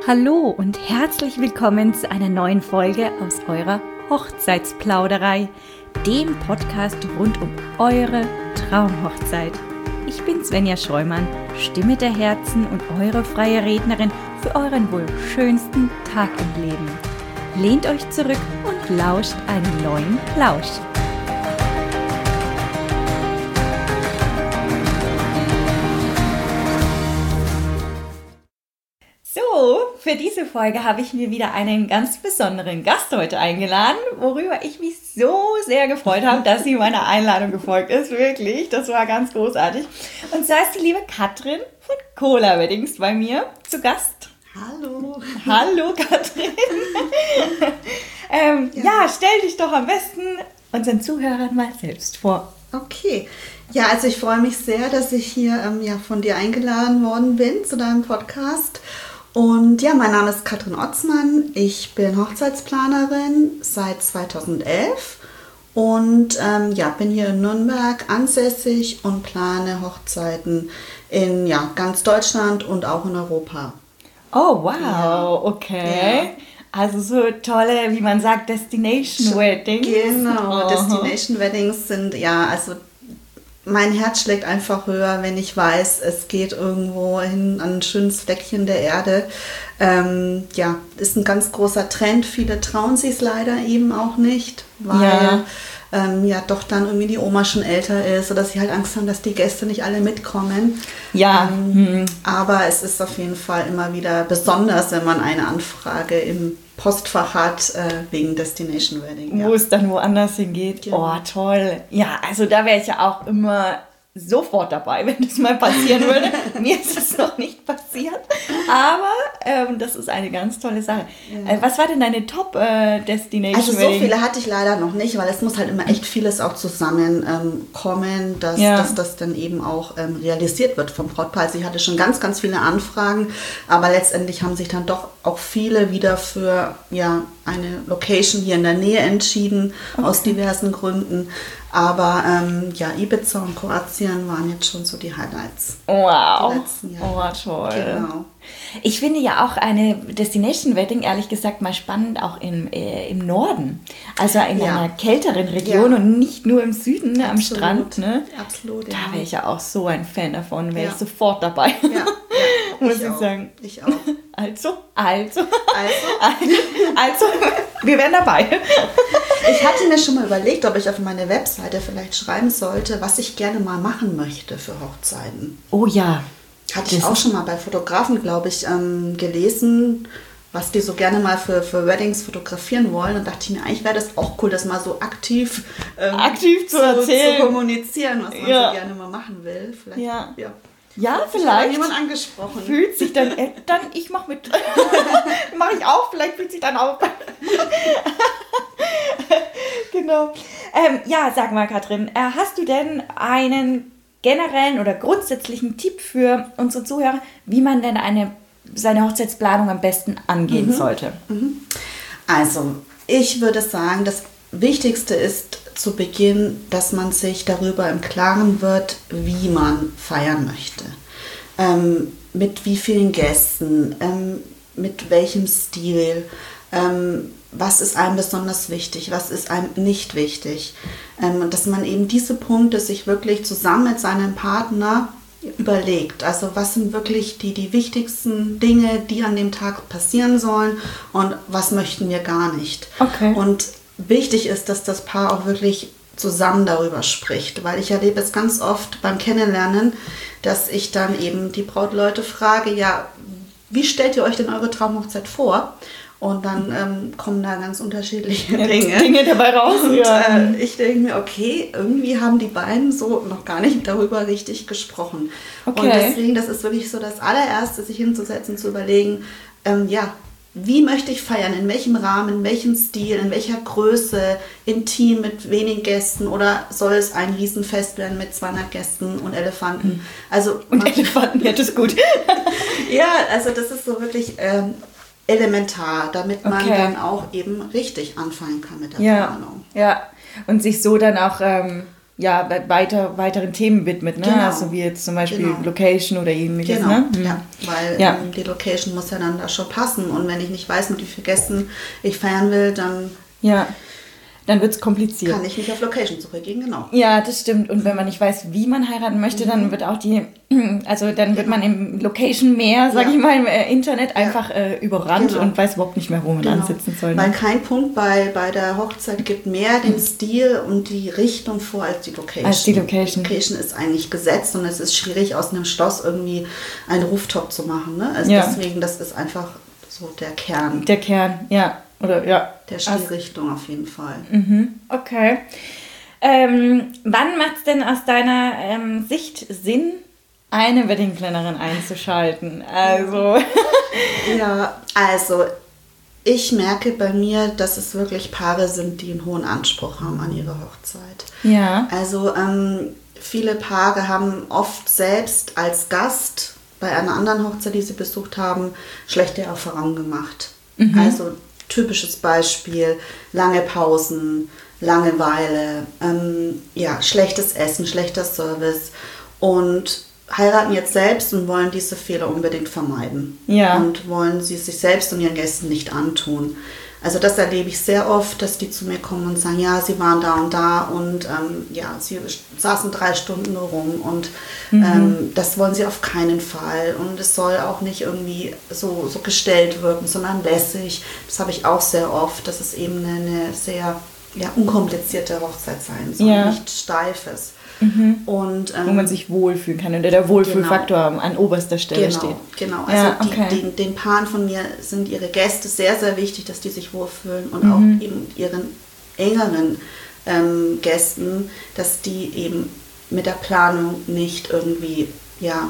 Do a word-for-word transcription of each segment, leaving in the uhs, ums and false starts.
Hallo und herzlich willkommen zu einer neuen Folge aus eurer Hochzeitsplauderei, dem Podcast rund um eure Traumhochzeit. Ich bin Svenja Scheumann, Stimme der Herzen und eure freie Rednerin für euren wohl schönsten Tag im Leben. Lehnt euch zurück und lauscht einen neuen Plausch. So, für diese Folge habe ich mir wieder einen ganz besonderen Gast heute eingeladen, worüber ich mich so sehr gefreut habe, dass sie meiner Einladung gefolgt ist. Wirklich, das war ganz großartig. Und zwar ist die liebe Katrin von Cola Weddings bei mir zu Gast. Hallo. Hallo Katrin. ähm, ja. ja, stell dich doch am besten unseren Zuhörern mal selbst vor. Okay. Ja, also ich freue mich sehr, dass ich hier ähm, ja, von dir eingeladen worden bin zu deinem Podcast. Und ja, mein Name ist Katrin Otzmann. Ich bin Hochzeitsplanerin seit zweitausendelf und ähm, ja, bin hier in Nürnberg ansässig und plane Hochzeiten in ja, ganz Deutschland und auch in Europa. Oh, wow, ja. Okay. Ja. Also so tolle, wie man sagt, Destination Weddings. Genau, oh. Destination Weddings sind, ja, also mein Herz schlägt einfach höher, wenn ich weiß, es geht irgendwo hin an ein schönes Fleckchen der Erde. Ähm, ja, ist ein ganz großer Trend. Viele trauen sich es leider eben auch nicht, weil ja. Ähm, ja doch dann irgendwie die Oma schon älter ist oder sie halt Angst haben, dass die Gäste nicht alle mitkommen. Ja. Ähm, hm. Aber es ist auf jeden Fall immer wieder besonders, wenn man eine Anfrage im Postfach hat, äh, wegen Destination Wedding. Ja. Wo es dann woanders hingeht. Genau. Oh, toll. Ja, also da wäre ich ja auch immer sofort dabei, wenn das mal passieren würde. Mir ist es noch nicht passiert, aber ähm, das ist eine ganz tolle Sache. Ja. Äh, was war denn deine Top-Destination? Äh, also so viele hatte ich leider noch nicht, weil es muss halt immer echt vieles auch zusammenkommen, ähm, dass, ja. dass das dann eben auch ähm, realisiert wird vom Brautpaar. Also ich hatte schon ganz, ganz viele Anfragen, aber letztendlich haben sich dann doch auch viele wieder für ja, eine Location hier in der Nähe entschieden, okay. aus diversen Gründen. Aber ähm, ja, Ibiza und Kroatien waren jetzt schon so die Highlights. Wow. Die letzten Jahre. Oh, toll. Genau. Ich finde ja auch eine Destination Wedding, ehrlich gesagt, mal spannend auch im, äh, im Norden. Also in ja. einer kälteren Region ja. und nicht nur im Süden, ne, am Strand. Ne? Absolut, ja. Da wäre ich ja auch so ein Fan davon, wäre ja. ich sofort dabei. Ja, ja. muss ich, ich auch. sagen. Ich auch. Also, also, also, also, wir wären dabei. Ich hatte mir schon mal überlegt, ob ich auf meine Webseite vielleicht schreiben sollte, was ich gerne mal machen möchte für Hochzeiten. Oh ja. Hatte ich auch schon mal bei Fotografen, glaube ich, ähm, gelesen, was die so gerne mal für, für Weddings fotografieren wollen. Und dachte ich mir, eigentlich wäre das auch cool, das mal so aktiv, ähm, aktiv zu, zu, erzählen. zu kommunizieren, was man ja. so gerne mal machen will. Vielleicht, ja. ja. Ja, vielleicht. Jemand angesprochen. Fühlt sich dann, äh, dann ich mach mit. Mache ich auch, vielleicht fühlt sich dann auch. Genau. Ähm, ja, sag mal, Katrin, äh, hast du denn einen generellen oder grundsätzlichen Tipp für unsere Zuhörer, wie man denn eine, seine Hochzeitsplanung am besten angehen mhm. sollte? Mhm. Also, ich würde sagen, das Wichtigste ist zu Beginn, dass man sich darüber im Klaren wird, wie man feiern möchte. Ähm, mit wie vielen Gästen, ähm, mit welchem Stil, ähm, was ist einem besonders wichtig, was ist einem nicht wichtig. Ähm, und dass man eben diese Punkte sich wirklich zusammen mit seinem Partner überlegt. Also was sind wirklich die, die wichtigsten Dinge, die an dem Tag passieren sollen und was möchten wir gar nicht. Okay. Und wichtig ist, dass das Paar auch wirklich zusammen darüber spricht, weil ich erlebe es ganz oft beim Kennenlernen, dass ich dann eben die Brautleute frage, ja, wie stellt ihr euch denn eure Traumhochzeit vor? Und dann ähm, kommen da ganz unterschiedliche ja, Dinge. Dinge dabei raus. Und ja. äh, ich denke mir, okay, irgendwie haben die beiden so noch gar nicht darüber richtig gesprochen. Okay. Und deswegen, das ist wirklich so das allererste, sich hinzusetzen, zu überlegen, ähm, ja, wie möchte ich feiern, in welchem Rahmen, in welchem Stil, in welcher Größe, intim mit wenigen Gästen oder soll es ein Riesenfest werden mit zweihundert Gästen und Elefanten? Also, und Elefanten, ja, das ist gut. Ja, also das ist so wirklich ähm, elementar, damit man okay. dann auch eben richtig anfangen kann mit der ja. Planung. Ja, und sich so dann auch ähm, ja, weiter, weiteren Themen widmet, ne? Genau. Also wie jetzt zum Beispiel Genau. Location oder ähnliches, Genau, ne? Mhm. ja, weil Ja. ähm, die Location muss ja dann da schon passen und wenn ich nicht weiß, mit wie vielen Gästen ich feiern will, dann Ja, dann wird es kompliziert. kann ich nicht auf Location zurückgehen, genau. Ja, das stimmt. Und wenn man nicht weiß, wie man heiraten möchte, dann wird auch die, also dann wird man im Location mehr, sag Ja. ich mal, im äh, Internet einfach äh, überrannt Genau. und weiß überhaupt nicht mehr, wo man Genau. ansitzen soll. Weil Ne? kein Punkt bei, bei der Hochzeit gibt mehr den Stil und die Richtung vor als die Location. Als die Location. Die Location ist eigentlich gesetzt und es ist schwierig, aus einem Schloss irgendwie einen Rooftop zu machen. Ne? Also Ja. deswegen, das ist einfach so der Kern Der Kern, ja. Oder ja. der Stilrichtung auf jeden Fall. Mhm. Okay. Ähm, wann macht es denn aus deiner ähm, Sicht Sinn, eine Wedding Plannerin einzuschalten? Also. Ja, also ich merke bei mir, dass es wirklich Paare sind, die einen hohen Anspruch haben an ihre Hochzeit. Ja. Also ähm, viele Paare haben oft selbst als Gast bei einer anderen Hochzeit, die sie besucht haben, schlechte Erfahrungen gemacht. Mhm. Also typisches Beispiel, lange Pausen, Langeweile, ähm, ja, schlechtes Essen, schlechter Service und heiraten jetzt selbst und wollen diese Fehler unbedingt vermeiden. Ja. Und wollen sie sich selbst und ihren Gästen nicht antun. Also das erlebe ich sehr oft, dass die zu mir kommen und sagen, ja, sie waren da und da und ähm, ja, sie saßen drei Stunden nur rum und Mhm. ähm, das wollen sie auf keinen Fall und es soll auch nicht irgendwie so, so gestellt wirken, sondern lässig. Das habe ich auch sehr oft, dass es eben eine, eine sehr ja, unkomplizierte Hochzeit sein soll, Ja. nicht steifes. Mhm. Und, ähm, Wo man sich wohlfühlen kann und der Wohlfühlfaktor an oberster Stelle Genau, steht. genau. Also Ja, okay. die, den, den Paaren von mir sind ihre Gäste sehr, sehr wichtig, dass die sich wohlfühlen und Mhm. auch eben ihren engeren ähm, Gästen, dass die eben mit der Planung nicht irgendwie, ja,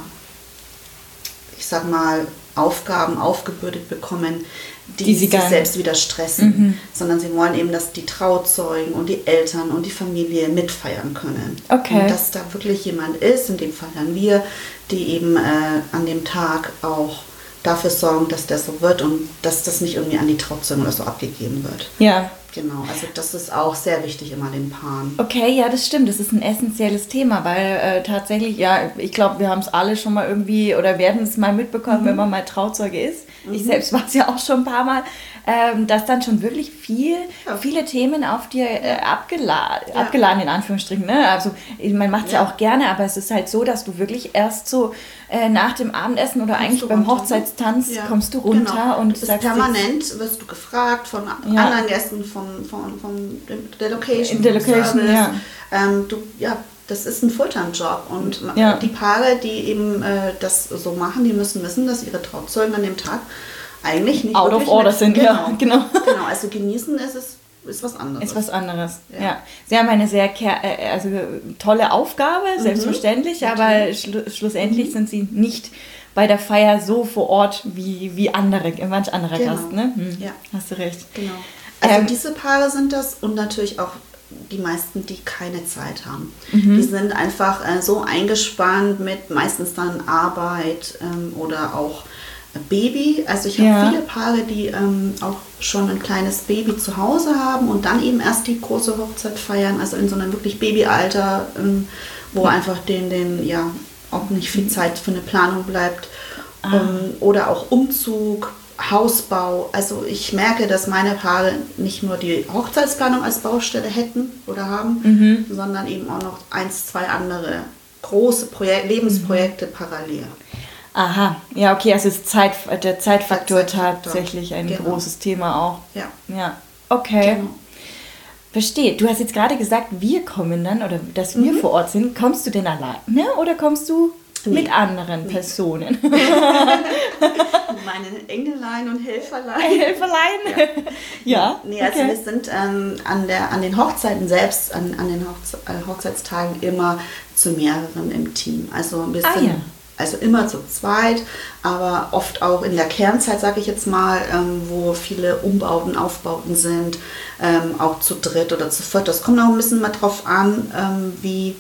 ich sag mal, Aufgaben aufgebürdet bekommen, die, Die sie sich gar nicht- selbst wieder stressen, Mhm. sondern sie wollen eben, dass die Trauzeugen und die Eltern und die Familie mitfeiern können. Okay. Und dass da wirklich jemand ist, in dem Fall dann wir, die eben äh, an dem Tag auch dafür sorgen, dass das so wird und dass das nicht irgendwie an die Trauzeugen oder so abgegeben wird. Ja. Genau, also das ist auch sehr wichtig immer den Paaren. Okay, ja, das stimmt. Das ist ein essentielles Thema, weil äh, tatsächlich, ja, ich glaube, wir haben es alle schon mal irgendwie oder werden es mal mitbekommen, Mhm. wenn man mal Trauzeuge ist. Ich selbst war es ja auch schon ein paar Mal, ähm, dass dann schon wirklich viel, Ja. viele Themen auf dir äh, abgeladen, Ja. abgeladen, in Anführungsstrichen. Ne? Also man macht es ja. Ja. auch gerne, aber es ist halt so, dass du wirklich erst so äh, nach dem Abendessen oder eigentlich du beim runter, ne? Hochzeitstanz Ja, kommst du runter genau. und Du bist sagst dir- permanent, wirst du gefragt von Ja. anderen Gästen, von, von, von der Location. In der vom Location, Service. ja. Ähm, du, ja, das ist ein Fulltime-Job und Ja. die Paare, die eben äh, das so machen, die müssen wissen, dass ihre Trauzeugen an dem Tag eigentlich nicht Out of wirklich order mit- sind, ja, genau. Genau, also genießen ist es ist was anderes. Ist was anderes, ja. Ja. Sie haben eine sehr ker- äh, also tolle Aufgabe, Mhm. selbstverständlich, aber schlu schlussendlich sind sie nicht bei der Feier so vor Ort wie, wie andere, manch anderer Genau. Gast, ne? Hm, Ja. Hast du recht. Genau. Also Ähm, diese Paare sind das und natürlich auch die meisten, die keine Zeit haben. Mhm. Die sind einfach äh, so eingespannt mit meistens dann Arbeit ähm, oder auch Baby. Also ich habe Ja. viele Paare, die ähm, auch schon ein kleines Baby zu Hause haben und dann eben erst die große Hochzeit feiern, also in so einem wirklich Babyalter, ähm, wo einfach den, den ja auch nicht viel Zeit für eine Planung bleibt. Ah. Ähm, oder auch Umzug, Hausbau. Also ich merke, dass meine Paare nicht nur die Hochzeitsplanung als Baustelle hätten oder haben, Mhm. sondern eben auch noch eins, zwei andere große Projek- Lebensprojekte Mhm. parallel. Aha, ja, okay, also ist Zeit, der Zeitfaktor Der Zeitfaktor. tatsächlich ein Genau. großes Thema auch. Ja. Ja, okay. Genau. Verstehe. Du hast jetzt gerade gesagt, wir kommen dann oder dass wir vor Ort sind. Kommst du denn alleine oder kommst du Nee. mit anderen Personen? Meine Engelein und Helferlein. Helferlein? Ja. Nee, also okay. wir sind ähm, an, der, an den Hochzeiten selbst, an, an den Hochze äh, Hochzeitstagen immer zu mehreren im Team. Also wir Ah, sind ja. also immer zu zweit, aber oft auch in der Kernzeit, sage ich jetzt mal, ähm, wo viele Umbauten, Aufbauten sind, ähm, auch zu dritt oder zu viert. Das kommt auch ein bisschen mal drauf an, ähm, wie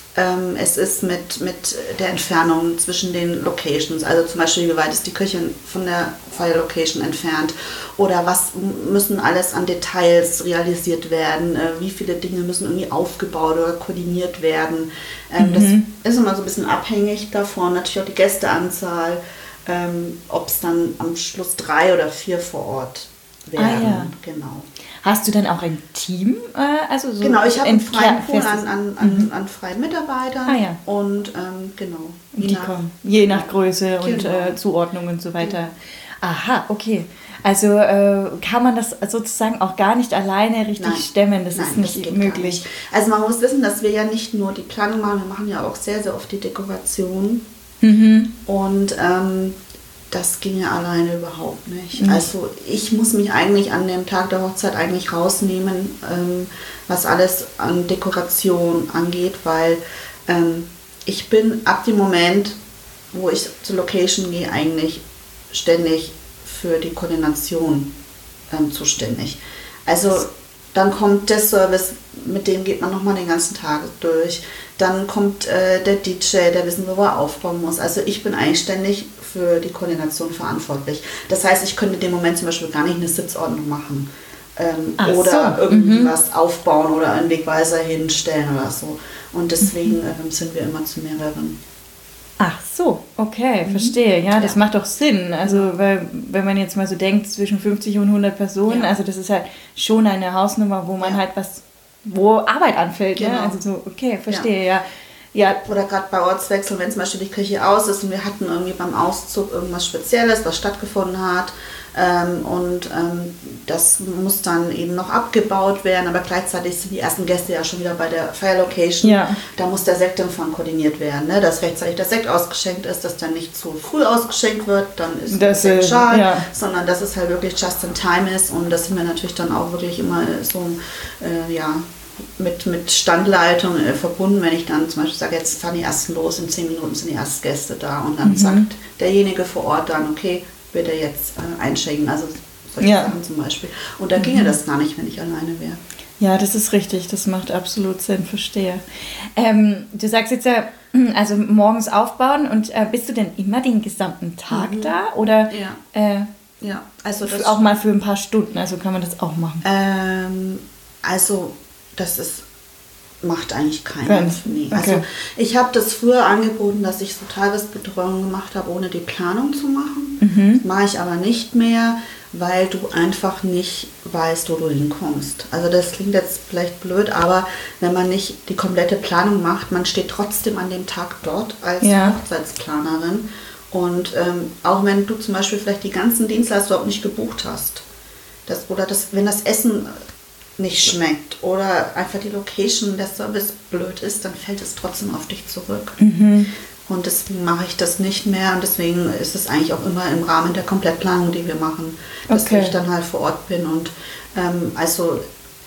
Ähm, es ist mit, mit der Entfernung zwischen den Locations, also zum Beispiel, wie weit ist die Küche von der Fire Location entfernt oder was müssen alles an Details realisiert werden, äh, wie viele Dinge müssen irgendwie aufgebaut oder koordiniert werden. Ähm, mhm. Das ist immer so ein bisschen abhängig davon, natürlich auch die Gästeanzahl, ähm, ob es dann am Schluss drei oder vier vor Ort werden. Ah, ja. Genau. Hast du dann auch ein Team? Äh, also so genau, ich habe einen freien Pool an, an, an, mhm. an freien Mitarbeitern ah, ja. und ähm, genau. Je die nach, kommen, je nach Größe genau. und äh, Zuordnung und so weiter. Genau. Aha, okay. Also äh, kann man das sozusagen auch gar nicht alleine richtig Nein. stemmen, das Nein, ist nicht das möglich. Nicht. Also man muss wissen, dass wir ja nicht nur die Planung machen, wir machen ja auch sehr, sehr oft die Dekoration mhm. und ähm, das ging ja alleine überhaupt nicht. Mhm. Also ich muss mich eigentlich an dem Tag der Hochzeit eigentlich rausnehmen, ähm, was alles an Dekoration angeht, weil ähm, ich bin ab dem Moment, wo ich zur Location gehe, eigentlich ständig für die Koordination ähm, zuständig. Also dann kommt der Service, mit dem geht man nochmal den ganzen Tag durch. Dann kommt äh, der D J, der wissen, wo er aufbauen muss. Also ich bin eigentlich ständig für die Koordination verantwortlich. Das heißt, ich könnte in dem Moment zum Beispiel gar nicht eine Sitzordnung machen. Ähm, oder so. irgendwie mhm. was aufbauen oder einen Wegweiser hinstellen oder so. Und deswegen mhm. ähm, sind wir immer zu mehreren. Ach so, okay, mhm. verstehe. Ja, das ja. macht doch Sinn. Also weil, wenn man jetzt mal so denkt, zwischen fünfzig und hundert Personen, ja. also das ist halt schon eine Hausnummer, wo man ja. halt was, wo Arbeit anfällt. Genau. Ja? Also so, okay, verstehe, ja. ja. ja. Oder gerade bei Ortswechsel, wenn zum Beispiel die Küche aus ist und wir hatten irgendwie beim Auszug irgendwas Spezielles, was stattgefunden hat. Ähm, und ähm, das muss dann eben noch abgebaut werden, aber gleichzeitig sind die ersten Gäste ja schon wieder bei der Fire Location. Ja. Da muss der Sektempfang koordiniert werden, ne? Dass rechtzeitig der Sekt ausgeschenkt ist, dass dann nicht zu früh ausgeschenkt wird, dann ist das Sekt schade, ja. sondern dass es halt wirklich just in time ist und das sind wir natürlich dann auch wirklich immer so äh, ja, mit, mit Standleitung äh, verbunden, wenn ich dann zum Beispiel sage, jetzt fahren die ersten los, in zehn Minuten sind die ersten Gäste da und dann mhm. sagt derjenige vor Ort dann, okay, bitte jetzt äh, einschenken, also solche ja. Sachen zum Beispiel. Und da mhm. ginge das gar nicht, wenn ich alleine wäre. Ja, das ist richtig, das macht absolut Sinn, verstehe. Ähm, du sagst jetzt ja, also morgens aufbauen und äh, bist du denn immer den gesamten Tag mhm. da? Oder ja. Äh, ja. Also das auch mal für ein paar Stunden, also kann man das auch machen? Ähm, also das ist macht eigentlich keiner. Nee. Okay. Also ich habe das früher angeboten, dass ich so Tagesbetreuung gemacht habe, ohne die Planung zu machen. Mhm. Mache ich aber nicht mehr, weil du einfach nicht weißt, wo du hinkommst. Also das klingt jetzt vielleicht blöd, aber wenn man nicht die komplette Planung macht, man steht trotzdem an dem Tag dort als ja. Hochzeitsplanerin. Und ähm, auch wenn du zum Beispiel vielleicht die ganzen Dienstleister überhaupt nicht gebucht hast, das, oder das, wenn das Essen nicht schmeckt oder einfach die Location, der Service blöd ist, dann fällt es trotzdem auf dich zurück. Mhm. Und deswegen mache ich das nicht mehr und deswegen ist es eigentlich auch immer im Rahmen der Komplettplanung, die wir machen, dass okay. ich dann halt vor Ort bin. Und ähm, also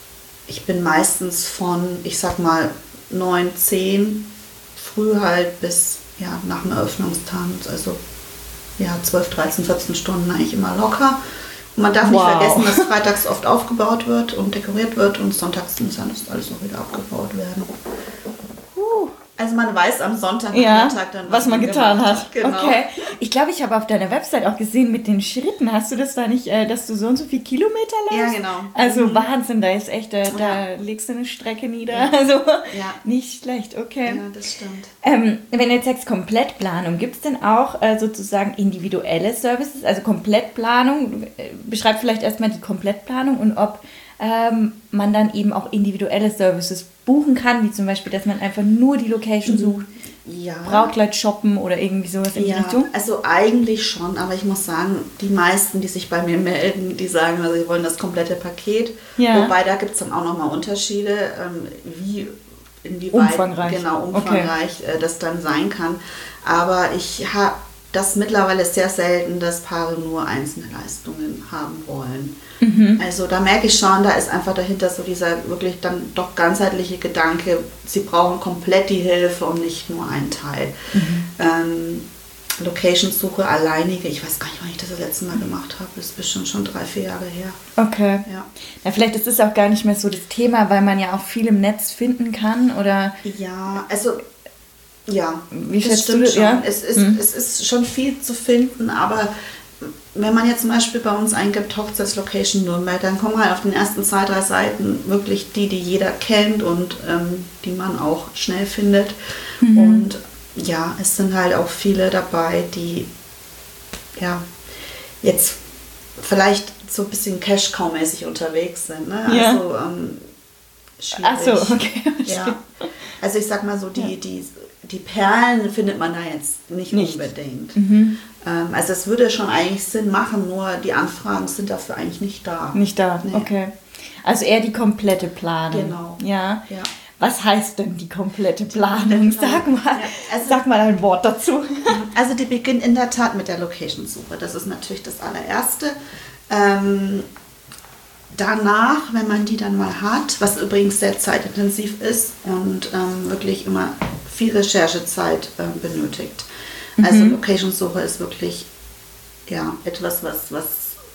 ich bin meistens von, ich sag mal, neun, zehn früh halt bis ja, nach dem Eröffnungstanz, also ja, zwölf, dreizehn, vierzehn Stunden eigentlich immer locker. Und man darf wow. nicht vergessen, dass freitags oft aufgebaut wird und dekoriert wird und sonntags muss dann das alles noch wieder abgebaut werden. Uh. Also man weiß am Sonntag ja, dann, was, was man getan hat. hat. Genau. Okay. Ich glaube, ich habe auf deiner Website auch gesehen mit den Schritten. Hast du das da nicht, äh, dass du so und so viele Kilometer läufst? Ja, genau. Also mhm. Wahnsinn, da ist echt, äh, da ja. legst du eine Strecke nieder. Ja. Also ja. nicht schlecht, okay. Ja, das stimmt. Ähm, wenn du jetzt sagst Komplettplanung, gibt es denn auch äh, sozusagen individuelle Services, also Komplettplanung? Beschreib vielleicht erstmal die Komplettplanung und ob ähm, man dann eben auch individuelle Services buchen kann, wie zum Beispiel, dass man einfach nur die Location sucht, ja. Brautkleid shoppen oder irgendwie sowas in ja, die Richtung? Also eigentlich schon, aber ich muss sagen, die meisten, die sich bei mir melden, die sagen, also sie wollen das komplette Paket. Ja. Wobei, da gibt es dann auch nochmal Unterschiede, ähm, wie inwieweit umfangreich. Genau, umfangreich okay. äh, das dann sein kann. Aber ich habe das mittlerweile sehr selten, dass Paare nur einzelne Leistungen haben wollen. Mhm. Also da merke ich schon, da ist einfach dahinter so dieser wirklich dann doch ganzheitliche Gedanke, sie brauchen komplett die Hilfe und nicht nur einen Teil. Mhm. Ähm, Location-Suche alleinige, ich weiß gar nicht, wann ich das das letzte Mal gemacht habe, das ist bestimmt schon drei, vier Jahre her. Okay. Ja. Ja, vielleicht ist es auch gar nicht mehr so das Thema, weil man ja auch viel im Netz finden kann, oder? Ja, also Ja, Wie das schätzt stimmt du, schon. ja? Es ist, Hm. es ist schon viel zu finden, aber wenn man jetzt zum Beispiel bei uns eingibt, Hochzeitslocation Nürnberg, dann kommen halt auf den ersten zwei, drei Seiten wirklich die, die jeder kennt und ähm, die man auch schnell findet. Mhm. Und ja, es sind halt auch viele dabei, die ja jetzt vielleicht so ein bisschen Cash-Cow-mäßig unterwegs sind. Ne? Ja. Also ähm, schwierig. Ach so, okay. Ja. Also ich sag mal so, die, ja. die, die Perlen findet man da jetzt nicht, nicht. unbedingt. Mhm. Ähm, also es würde schon eigentlich Sinn machen, nur die Anfragen sind dafür eigentlich nicht da. Nicht da, nee. Okay. Also eher die komplette Planung. Genau. Ja. ja. Was heißt denn die komplette Planung? Sag mal, ja, also, sag mal ein Wort dazu. Also die beginnt in der Tat mit der Location-Suche. Das ist natürlich das allererste. Ähm, danach, wenn man die dann mal hat, was übrigens sehr zeitintensiv ist und ähm, wirklich immer viel Recherchezeit ähm, benötigt. Mhm. Also Location-Suche ist wirklich ja, etwas, was, was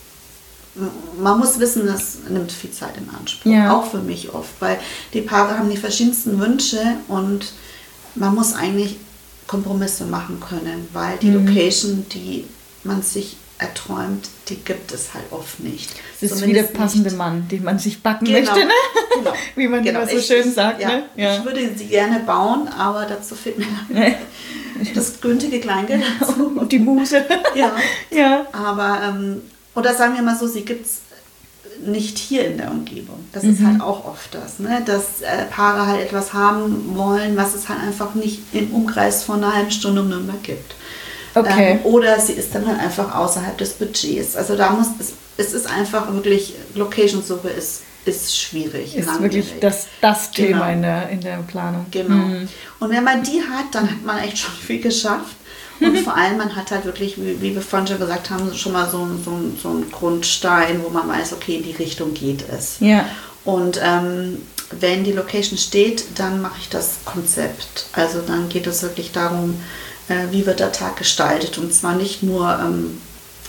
man muss wissen, das nimmt viel Zeit in Anspruch, ja. Auch für mich oft, weil die Paare haben die verschiedensten Wünsche und man muss eigentlich Kompromisse machen können, weil die mhm. Location, die man sich erträumt, die gibt es halt oft nicht. Das ist wie der passende nicht. Mann, den man sich backen genau. möchte, ne? Genau. Wie man genau. immer so ich, schön sagt. Ja, ne? Ja. Ich würde sie gerne bauen, aber dazu fehlt mir das günstige Kleingeld dazu. Und die Muse. Ja. ja. Aber ähm, oder sagen wir mal so, sie gibt es nicht hier in der Umgebung. Das mhm. ist halt auch oft das, ne? Dass äh, Paare halt etwas haben wollen, was es halt einfach nicht im Umkreis von einer halben Stunde um Nürnberg gibt. Okay. Ähm, oder sie ist dann halt einfach außerhalb des Budgets. Also da muss es, es ist einfach wirklich, Location-Suche ist, ist schwierig. Ist langwierig. wirklich das, das Thema genau. in, der, in der Planung. Genau. Mhm. Und wenn man die hat, dann hat man echt schon viel geschafft. Und vor allem, man hat halt wirklich, wie, wie wir vorhin schon gesagt haben, schon mal so, so, so einen Grundstein, wo man weiß, okay, in die Richtung geht es. Ja. Und ähm, wenn die Location steht, dann mache ich das Konzept. Also dann geht es wirklich darum, äh, wie wird der Tag gestaltet. Und zwar nicht nur ähm,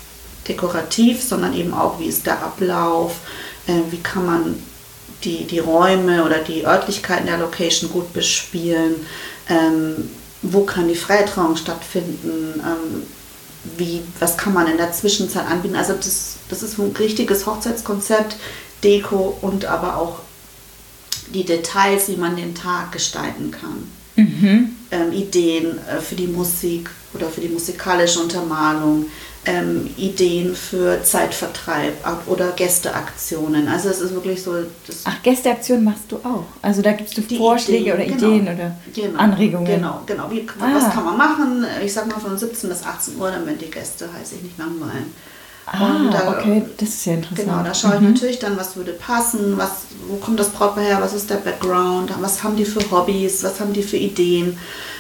dekorativ, sondern eben auch, wie ist der Ablauf, äh, wie kann man die, die Räume oder die Örtlichkeiten der Location gut bespielen, ähm, wo kann die Freitrauung stattfinden, ähm, wie, was kann man in der Zwischenzeit anbieten. Also das, das ist ein richtiges Hochzeitskonzept, Deko und aber auch die Details, wie man den Tag gestalten kann. Mhm. Ähm, Ideen äh, für die Musik oder für die musikalische Untermalung, ähm, Ideen für Zeitvertreib oder Gästeaktionen. Also es ist wirklich so... Das Ach, Gästeaktionen machst du auch? Also da gibst du Vorschläge Ideen, oder genau, Ideen oder genau, Anregungen? Genau, genau. Wie, ah. Was kann man machen? Ich sag mal von siebzehn bis achtzehn Uhr, damit die Gäste halt sich nicht langweilen. Ah, und da, okay, das ist ja interessant. Genau, da schaue ich mhm. natürlich dann, was würde passen, was, wo kommt das Brautpaar her, was ist der Background, was haben die für Hobbys, was haben die für Ideen.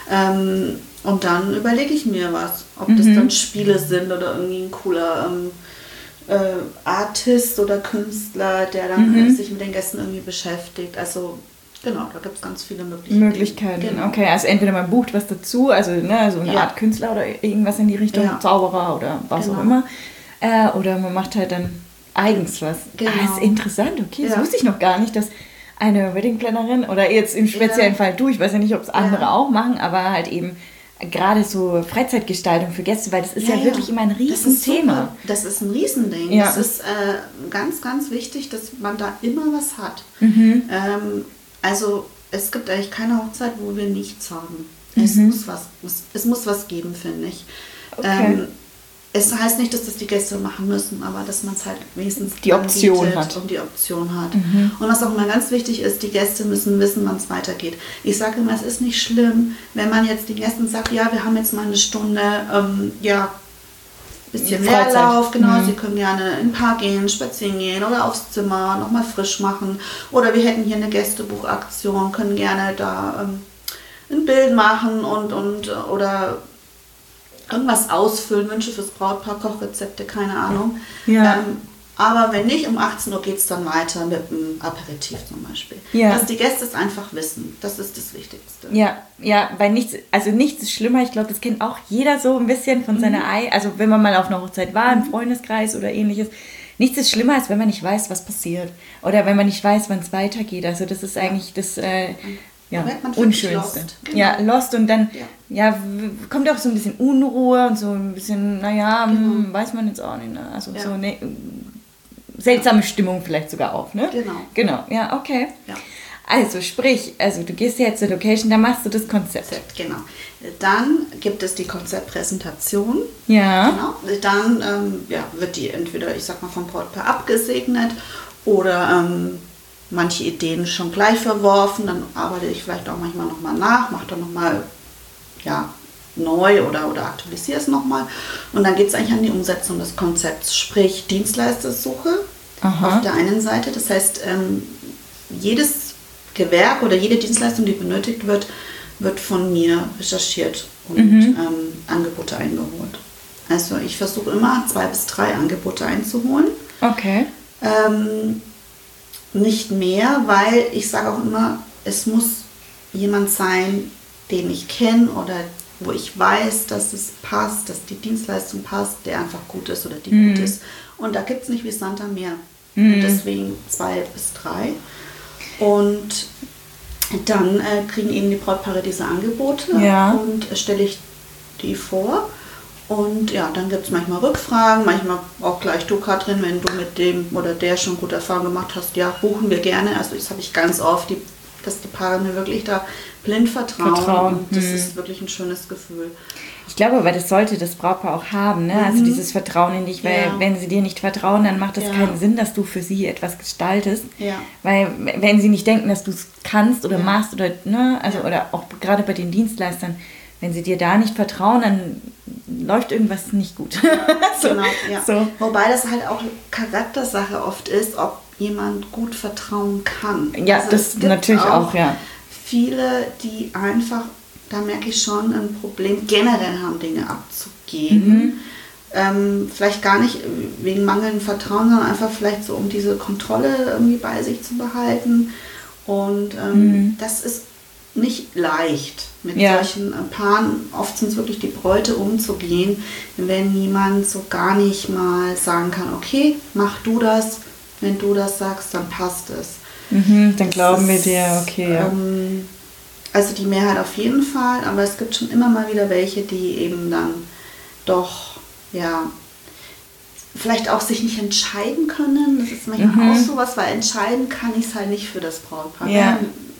Ähm, und dann überlege ich mir was, ob mhm. das dann Spiele sind oder irgendwie ein cooler ähm, äh, Artist oder Künstler, der dann mhm. äh, sich mit den Gästen irgendwie beschäftigt. Also genau, da gibt es ganz viele Möglichkeiten. Möglichkeiten, genau. Okay, also entweder man bucht was dazu, also ne, so eine ja. Art Künstler oder irgendwas in die Richtung, ja. Zauberer oder was genau. auch immer. Äh, oder man macht halt dann eigens was. Genau. Ah, ist interessant, okay. Das ja. wusste ich noch gar nicht, dass eine Weddingplanerin oder jetzt im speziellen ja. Fall du, ich weiß ja nicht, ob es andere ja. auch machen, aber halt eben gerade so Freizeitgestaltung für Gäste, weil das ist ja, ja wirklich ja. immer ein Riesenthema. Das, das ist ein Riesending. Ja. Das ist äh, ganz, ganz wichtig, dass man da immer was hat. Mhm. Ähm, also es gibt eigentlich keine Hochzeit, wo wir nichts haben. Mhm. Es, muss was, es, es muss was geben, finde ich. Okay. Ähm, Es heißt nicht, dass das die Gäste machen müssen, aber dass man es halt wenigstens die Option hat. Und die Option hat. Mhm. Und was auch immer ganz wichtig ist, die Gäste müssen wissen, wann es weitergeht. Ich sage immer, es ist nicht schlimm, wenn man jetzt den Gästen sagt, ja, wir haben jetzt mal eine Stunde, ähm, ja, bisschen Leerlauf, genau, mhm. sie können gerne in den Park gehen, spazieren gehen oder aufs Zimmer, nochmal frisch machen. Oder wir hätten hier eine Gästebuchaktion, können gerne da ähm, ein Bild machen und, und oder irgendwas ausfüllen, Wünsche fürs Brautpaar, Kochrezepte, keine Ahnung. Ja. Ähm, aber wenn nicht, um achtzehn Uhr geht es dann weiter mit einem Aperitif zum Beispiel. Ja. Dass die Gäste es einfach wissen, das ist das Wichtigste. Ja, ja, weil nichts, also nichts ist schlimmer, ich glaube, das kennt auch jeder so ein bisschen von mhm. seiner Ei, also wenn man mal auf einer Hochzeit war, im Freundeskreis oder ähnliches, nichts ist schlimmer, als wenn man nicht weiß, was passiert. Oder wenn man nicht weiß, wann es weitergeht. Also das ist eigentlich das... Äh, ja, da wird man wirklich unschönste. lost. Genau. Ja, lost und dann Ja. ja, w- kommt auch so ein bisschen Unruhe und so ein bisschen, naja, Genau. weiß man jetzt auch nicht, ne? Also Ja. so eine seltsame Stimmung vielleicht sogar auf, ne? Genau. Genau, ja, okay. Ja. Also sprich, also du gehst jetzt zur Location, da machst du das Konzept. Konzept, genau. Dann gibt es die Konzeptpräsentation. Ja. Genau. Dann ähm, ja, wird die entweder, ich sag mal, vom Brautpaar abgesegnet oder ähm, manche Ideen schon gleich verworfen. Dann arbeite ich vielleicht auch manchmal nochmal nach, mache dann nochmal ja, neu oder, oder aktualisiere es nochmal. Und dann geht es eigentlich an die Umsetzung des Konzepts, sprich Dienstleistersuche Aha. auf der einen Seite. Das heißt, ähm, jedes Gewerk oder jede Dienstleistung, die benötigt wird, wird von mir recherchiert und Mhm. ähm, Angebote eingeholt. Also ich versuche immer zwei bis drei Angebote einzuholen. Okay. Ähm, nicht mehr, weil ich sage auch immer, es muss jemand sein, den ich kenne oder wo ich weiß, dass es passt, dass die Dienstleistung passt, der einfach gut ist oder die Mhm. gut ist. Und da gibt es nicht wie Sand am Meer. Mhm. Und deswegen zwei bis drei. Und dann äh, kriegen eben die Brautpaare diese Angebote Ja. und äh, stelle ich die vor. Und ja, dann gibt es manchmal Rückfragen, manchmal auch gleich du, Katrin, wenn du mit dem oder der schon gute Erfahrungen gemacht hast, ja, buchen wir gerne. Also das habe ich ganz oft, die, dass die Paare mir wirklich da blind vertrauen. Vertrauen, Und das hm. ist wirklich ein schönes Gefühl. Ich glaube aber, das sollte das Brautpaar auch haben, ne? Also dieses Vertrauen in dich, weil Ja. wenn sie dir nicht vertrauen, dann macht es Ja. keinen Sinn, dass du für sie etwas gestaltest. Ja. Weil wenn sie nicht denken, dass du es kannst oder Ja. machst oder, ne, also Ja. oder auch gerade bei den Dienstleistern, wenn sie dir da nicht vertrauen, dann läuft irgendwas nicht gut. so, Genau, ja. so. Wobei das halt auch Charaktersache oft ist, ob jemand gut vertrauen kann. Ja, Also das es gibt natürlich auch, ja. Viele, die einfach, da merke ich schon, ein Problem generell haben, Dinge abzugeben. Mhm. Ähm, vielleicht gar nicht wegen mangelndem Vertrauen, sondern einfach vielleicht so, um diese Kontrolle irgendwie bei sich zu behalten. Und ähm, Mhm. das ist nicht leicht, mit Ja. solchen äh, Paaren, oft sind es wirklich die Bräute, umzugehen, wenn jemand so gar nicht mal sagen kann, okay, mach du das, wenn du das sagst, dann passt es. Mhm, dann Das glauben wir ist, dir, okay. Ja. Ähm, also die Mehrheit auf jeden Fall, aber es gibt schon immer mal wieder welche, die eben dann doch, ja, vielleicht auch sich nicht entscheiden können. Das ist manchmal Mhm. auch sowas, weil entscheiden kann ich es halt nicht für das Brautpaar. Ja. Ne?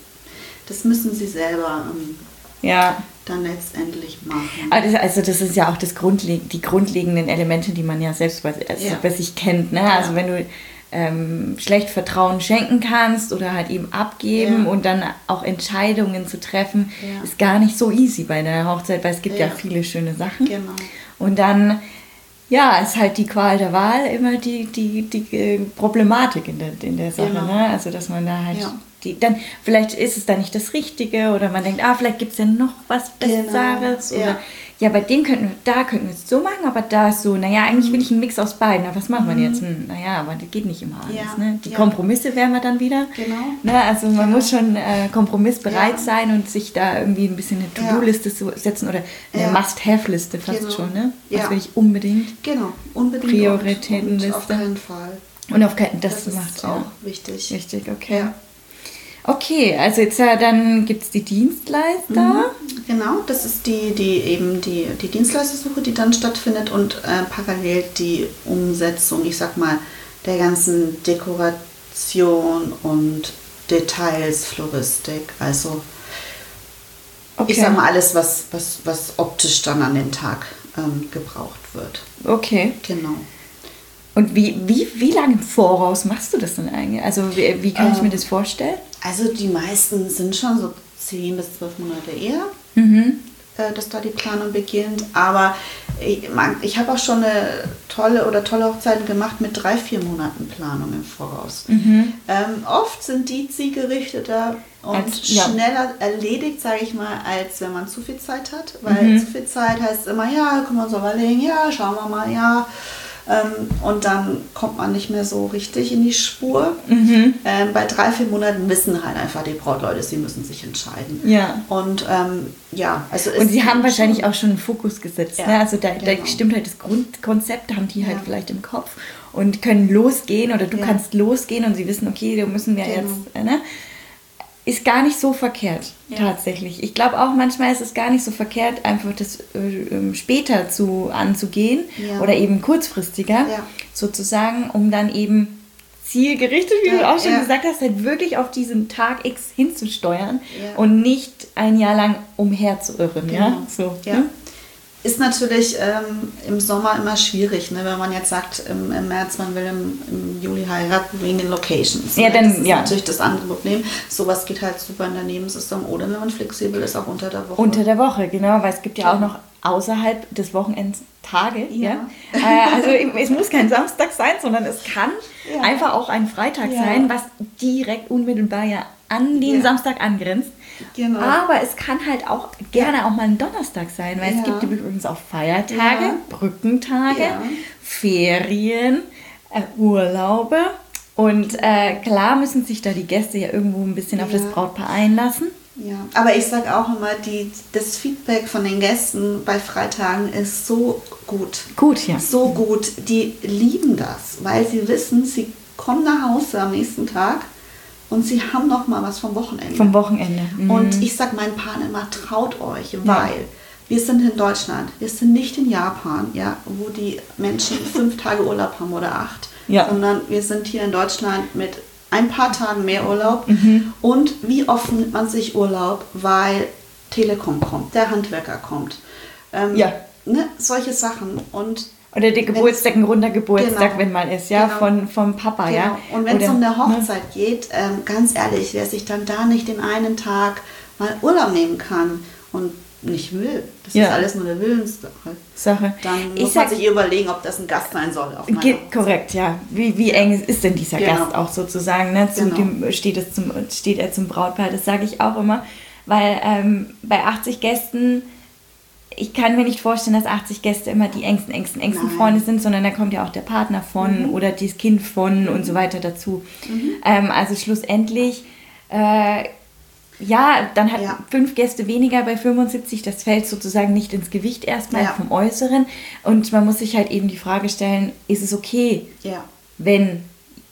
Das müssen sie selber ähm, ja. dann letztendlich machen. Aber das, also das ist ja auch das Grundleg die grundlegenden Elemente, die man ja selbst bei, also Ja. bei sich kennt. Ne? Also Ja. wenn du ähm, schlecht Vertrauen schenken kannst oder halt eben abgeben Ja. und dann auch Entscheidungen zu treffen, Ja. ist gar nicht so easy bei der Hochzeit, weil es gibt ja, Ja. viele schöne Sachen. Genau. Und dann, ja, ist halt die Qual der Wahl immer die, die, die äh, Problematik in der, in der Sache. Genau. Ne? Also, dass man da halt, Ja. die, dann, vielleicht ist es dann nicht das Richtige oder man denkt, ah, vielleicht gibt es ja noch was Besseres. Genau. Oder, Ja. ja, bei dem könnten wir, da könnten wir es so machen, aber da ist so, naja, eigentlich will ich einen Mix aus beiden. Na, was machen wir jetzt? Hm, naja, aber das geht nicht immer alles. Ja. Ne? Die Ja. Kompromisse wären wir dann wieder. Genau. Ne? Also man Genau. muss schon äh, kompromissbereit Ja. sein und sich da irgendwie ein bisschen eine Ja. To-Do-Liste so setzen oder eine Ja. Must-Have-Liste fast Genau. schon. Ne? Was Ja. will ich unbedingt? Genau, unbedingt. Prioritätenliste. Und, und auf keinen Fall. Und auf keinen, das, Das macht ist ja. auch wichtig. Richtig, okay. Ja. Okay, also jetzt ja, dann gibt es die Dienstleister. Mhm, genau, das ist die, die eben die, die Dienstleistersuche, die dann stattfindet und äh, parallel die Umsetzung, ich sag mal, der ganzen Dekoration und Details, Floristik, also Okay. ich sag mal alles, was, was, was optisch dann an dem Tag ähm, gebraucht wird. Okay. Genau. Und wie, wie, wie lange im Voraus machst du das denn eigentlich? Also wie, wie kann ich Ähm, mir das vorstellen? Also die meisten sind schon so zehn bis zwölf Monate eher, Mhm. äh, dass da die Planung beginnt. Aber ich, man, ich habe auch schon eine tolle oder tolle Hochzeiten gemacht mit drei, vier Monaten Planung im Voraus. Mhm. Ähm, oft sind die zielgerichteter und Als- ja. schneller erledigt, sage ich mal, als wenn man zu viel Zeit hat. Weil Mhm. zu viel Zeit heißt immer, ja, können wir uns überlegen, ja, schauen wir mal, ja. Ähm, und dann kommt man nicht mehr so richtig in die Spur. Mhm. Ähm, bei drei, vier Monaten wissen halt einfach die Brautleute, sie müssen sich entscheiden. Ja. Und ähm, ja, also Und es sie haben gibt wahrscheinlich schon- auch schon einen Fokus gesetzt. Ja, Ne? Also da, da genau. stimmt halt das Grundkonzept, haben die halt Ja. vielleicht im Kopf und können losgehen oder du Ja. kannst losgehen und sie wissen, okay, da müssen wir Genau. jetzt, äh, ne? ist gar nicht so verkehrt, ja. tatsächlich. Ich glaube auch, manchmal ist es gar nicht so verkehrt, einfach das äh, später zu, anzugehen ja. oder eben kurzfristiger ja. sozusagen, um dann eben zielgerichtet, wie ja, du auch schon ja. gesagt hast, halt wirklich auf diesen Tag X hinzusteuern ja. und nicht ein Jahr lang umherzuirren. Genau. Ja? So, ja. Ne? Ist natürlich ähm, im Sommer immer schwierig, ne? Wenn man jetzt sagt, im, im März, man will im, im Juli heiraten wegen den Locations. Ja, ne? dann, das ist ja. natürlich das andere Problem. Sowas geht halt super in der Nebensaison oder wenn man flexibel ist, auch unter der Woche. Unter der Woche, genau, weil es gibt ja, ja. auch noch außerhalb des Wochenends Tage. Ja. ja? äh, also es muss kein Samstag sein, sondern es kann ja. einfach auch ein Freitag ja. sein, was direkt unmittelbar ja an den ja. Samstag angrenzt. Genau. Aber es kann halt auch gerne auch mal ein Donnerstag sein, weil ja. es gibt übrigens auch Feiertage, ja. Brückentage, ja. Ferien, äh, Urlaube. Und äh, klar müssen sich da die Gäste ja irgendwo ein bisschen ja. auf das Brautpaar einlassen. Ja, aber ich sage auch immer, die, das Feedback von den Gästen bei Freitagen ist so gut. Gut, ja. So gut. Die lieben das, weil sie wissen, sie kommen nach Hause am nächsten Tag und sie haben noch mal was vom Wochenende. Vom Wochenende. Mhm. Und ich sage meinen Paaren immer, traut euch, weil ja. wir sind in Deutschland, wir sind nicht in Japan, ja, wo die Menschen fünf Tage Urlaub haben oder acht, ja. sondern wir sind hier in Deutschland mit ein paar Tagen mehr Urlaub. Mhm. Und wie oft nimmt man sich Urlaub, weil Telekom kommt, der Handwerker kommt. Ähm, ja. Ne, solche Sachen. Und oder der Geburtstag, ein runder Geburtstag, genau, wenn man ist, ja, genau, von, vom Papa, genau, ja. Und wenn es um eine Hochzeit ne? geht, ähm, ganz ehrlich, wer sich dann da nicht den einen Tag mal Urlaub nehmen kann und nicht will, das ja. ist alles nur eine Willenssache, Sache. Dann muss ich man sag, sich überlegen, ob das ein Gast sein soll. Auf geht, korrekt, ja. Wie, wie ja. eng ist denn dieser genau. Gast auch sozusagen? Ne? Zu genau. dem steht, es zum, steht er zum Brautpaar, das sage ich auch immer, weil ähm, bei achtzig Gästen, ich kann mir nicht vorstellen, dass achtzig Gäste immer die engsten, engsten, engsten Nein. Freunde sind, sondern da kommt ja auch der Partner von mhm. oder das Kind von mhm. und so weiter dazu. Mhm. Ähm, also schlussendlich, äh, ja, dann hat ja. fünf Gäste weniger bei fünfundsiebzig, das fällt sozusagen nicht ins Gewicht erstmal ja. vom Äußeren. Und man muss sich halt eben die Frage stellen, ist es okay, ja. wenn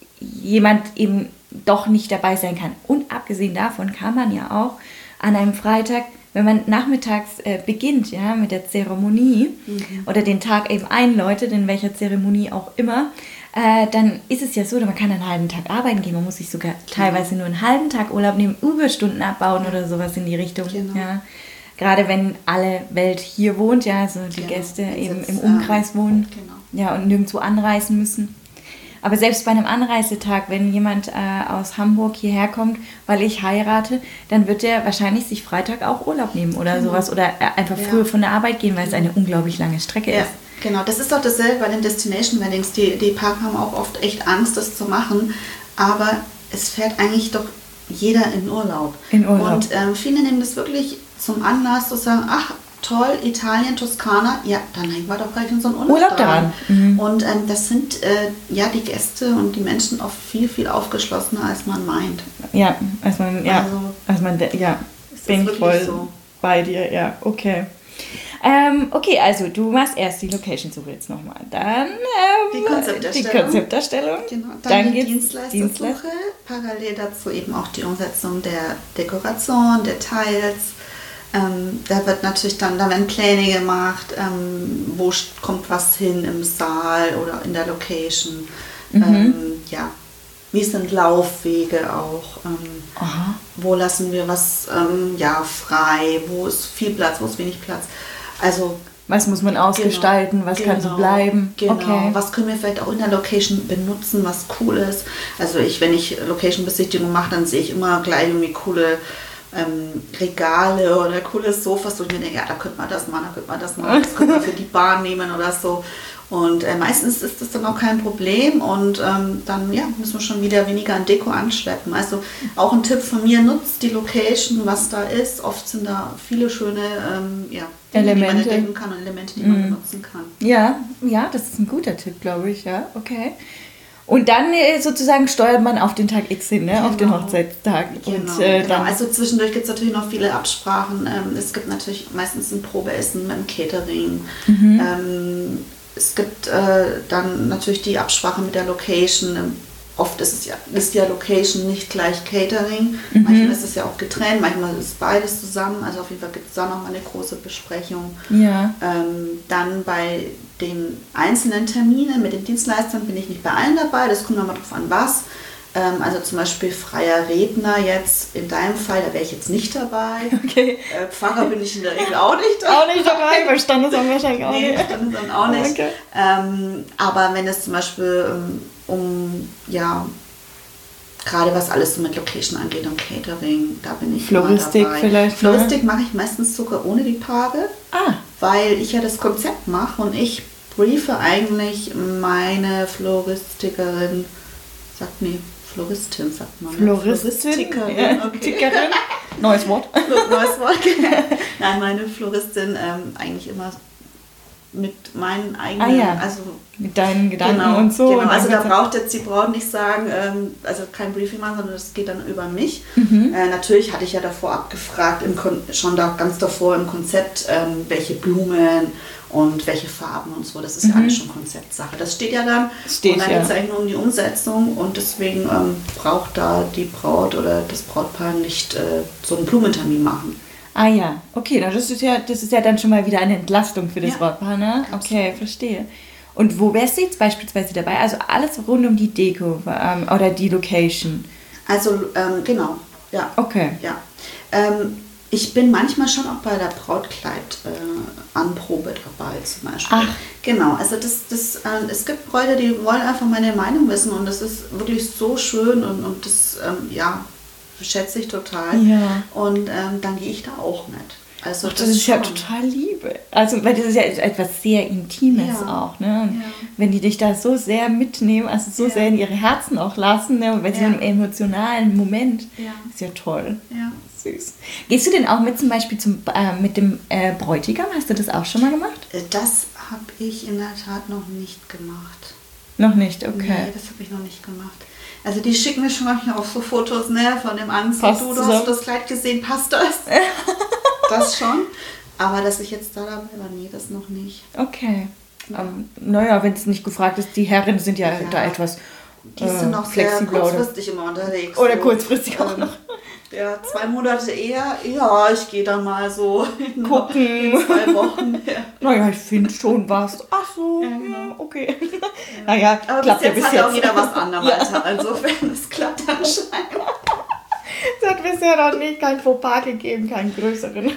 jemand eben doch nicht dabei sein kann? Und abgesehen davon kann man ja auch an einem Freitag, wenn man nachmittags äh, beginnt, ja, mit der Zeremonie mhm. oder den Tag eben einläutet, in welcher Zeremonie auch immer, äh, dann ist es ja so, man kann einen halben Tag arbeiten gehen, man muss sich sogar Klar. teilweise nur einen halben Tag Urlaub nehmen, Überstunden abbauen ja. oder sowas in die Richtung. Genau. Ja. Gerade wenn alle Welt hier wohnt, ja, also die genau. Gäste Jetzt eben im Umkreis ähm, wohnen genau. ja, und nirgendwo anreisen müssen. Aber selbst bei einem Anreisetag, wenn jemand äh, aus Hamburg hierher kommt, weil ich heirate, dann wird der wahrscheinlich sich Freitag auch Urlaub nehmen oder genau. sowas oder äh, einfach früher ja. von der Arbeit gehen, weil es eine unglaublich lange Strecke ja. ist. Genau, das ist doch dasselbe bei den Destination Weddings. Die, die Paare haben auch oft echt Angst, das zu machen, aber es fährt eigentlich doch jeder in Urlaub. In Urlaub. Und ähm, viele nehmen das wirklich zum Anlass zu sagen, ach, toll, Italien, Toskana, ja, dann hängen wir doch gleich unseren Urlaub, Urlaub daran. Mhm. Und ähm, das sind äh, ja die Gäste und die Menschen oft viel, viel aufgeschlossener, als man meint. Ja, als man, ja, also, als man, ja, bin ich voll so bei dir, ja, okay. Ähm, okay, also du machst erst die Location-Suche jetzt nochmal, dann ähm, die Konzepterstellung, die Konzepterstellung. Genau. dann, dann die Dienstleistersuche, parallel dazu eben auch die Umsetzung der Dekoration, der Tiles. Ähm, da wird natürlich dann, da werden Pläne gemacht, ähm, wo kommt was hin im Saal oder in der Location. Mhm. Ähm, ja, wie sind Laufwege auch? Ähm, wo lassen wir was ähm, ja, frei? Wo ist viel Platz, wo ist wenig Platz? Also was muss man ausgestalten, genau, was genau, kann so bleiben? Genau. Okay. Was können wir vielleicht auch in der Location benutzen, was cool ist? Also ich, wenn ich Location-Besichtigung mache, dann sehe ich immer gleich irgendwie coole Ähm, Regale oder cooles Sofas, wo ich mir denke, ja, da könnte man das machen, da könnte man das machen, das könnte man für die Bahn nehmen oder so. Und äh, meistens ist das dann auch kein Problem und ähm, dann ja, müssen wir schon wieder weniger an Deko anschleppen. Also auch ein Tipp von mir, nutzt die Location, was da ist. Oft sind da viele schöne ähm, ja, Dinge, die man entdecken kann und Elemente, die mm. man benutzen kann. Ja, ja, das ist ein guter Tipp, glaube ich, ja, okay. Und dann äh, sozusagen steuert man auf den Tag X hin, ne? Genau. Auf den Hochzeitstag. Genau, und, äh, genau. Also zwischendurch gibt es natürlich noch viele Absprachen. Ähm, es gibt natürlich meistens ein Probeessen mit dem Catering. Mhm. Ähm, es gibt äh, dann natürlich die Absprache mit der Location. oft ist es ja, ist ja Location nicht gleich Catering. Mhm. Manchmal ist es ja auch getrennt, manchmal ist beides zusammen. Also auf jeden Fall gibt es da nochmal eine große Besprechung. Ja. Ähm, dann bei den einzelnen Terminen mit den Dienstleistern bin ich nicht bei allen dabei. Das kommt nochmal drauf an, was. Ähm, also zum Beispiel freier Redner jetzt, in deinem Fall, da wäre ich jetzt nicht dabei. Okay. Äh, Pfarrer bin ich in der Regel auch nicht dabei. Auch nicht dabei, weil Standesamt wahrscheinlich auch Nee, nicht. Standesamt auch nicht. Okay. Ähm, aber wenn es zum Beispiel ähm, um, ja, gerade was alles so mit Location angeht und Catering, da bin ich Floristik immer dabei. vielleicht, Floristik mache ich meistens sogar ohne die Paare, Ah, weil ich ja das Konzept mache und ich briefe eigentlich meine Floristikerin, sagt mir Floristin, sagt man. Floristin? Floristikerin, Ja, okay. Tikerin. Neues Wort. Neues Wort. Nein, meine Floristin ähm, eigentlich immer mit meinen eigenen, Ah, ja. also Mit deinen Gedanken genau, und so. Genau. Und Also dann da geht's- braucht jetzt, sie braucht nicht sagen, ähm, also kein Briefing machen, sondern das geht dann über mich. Mhm. Äh, natürlich hatte ich ja davor abgefragt, im Kon schon da ganz davor im Konzept, ähm, welche Blumen und welche Farben und so. Das ist ja Mhm. alles schon Konzeptsache. Das steht ja dann. Steht, und dann ja. geht es eigentlich nur um die Umsetzung und deswegen ähm, braucht da die Braut oder das Brautpaar nicht äh, so einen Blumentermin machen. Ah ja, okay, na, das ist ja, das ist ja dann schon mal wieder eine Entlastung für das Ja, Brautpaar, ne? Okay, verstehe. Und wo wärst du jetzt beispielsweise dabei? Also alles rund um die Deko ähm, oder die Location. Also ähm, genau, ja. Okay. Ja. Ähm, ich bin manchmal schon auch bei der Brautkleid-Anprobe dabei zum Beispiel. Ach. Genau, also das, das, äh, es gibt Bräute, die wollen einfach meine Meinung wissen und das ist wirklich so schön und, und das, ähm, ja, schätze ich total. Ja. Und ähm, dann gehe ich da auch mit. Also Ach, das ist ja schon. total Liebe. Also, weil das ist ja etwas sehr Intimes Ja. auch, ne? Und Ja. wenn die dich da so sehr mitnehmen, also so Ja. sehr in ihre Herzen auch lassen, ne? Weil sie Ja. in einem emotionalen Moment, Ja. ist ja toll. Ja. Süß. Gehst du denn auch mit zum Beispiel zum, äh, mit dem äh, Bräutigam? Hast du das auch schon mal gemacht? Äh, Das habe ich in der Tat noch nicht gemacht. Noch nicht, okay. Nee, das habe ich noch nicht gemacht. Also die schicken mir schon manchmal auch so Fotos, ne, von dem Anzug. Passt Du, du zusammen. hast das Kleid gesehen, passt das? Das schon. Aber dass ich jetzt da dabei war, nee, das noch nicht. Okay. Ähm, naja, wenn es nicht gefragt ist, die Herren sind ja, Ja. da etwas Die äh, sind noch sehr flexibler oder, kurzfristig immer unterwegs. oder so. kurzfristig auch Ähm, noch. Ja, zwei Monate eher. Ja, ich gehe da mal so in, Gucken. in zwei Wochen. Ja. Naja, ich finde schon was. Ach so, Ja, ja, genau. okay. Naja, Aber klappt bis ja jetzt bis hat jetzt. auch jeder was anderes. Ja. Insofern, es klappt anscheinend. Es hat bisher noch nicht kein Fauxpas gegeben, keinen größeren.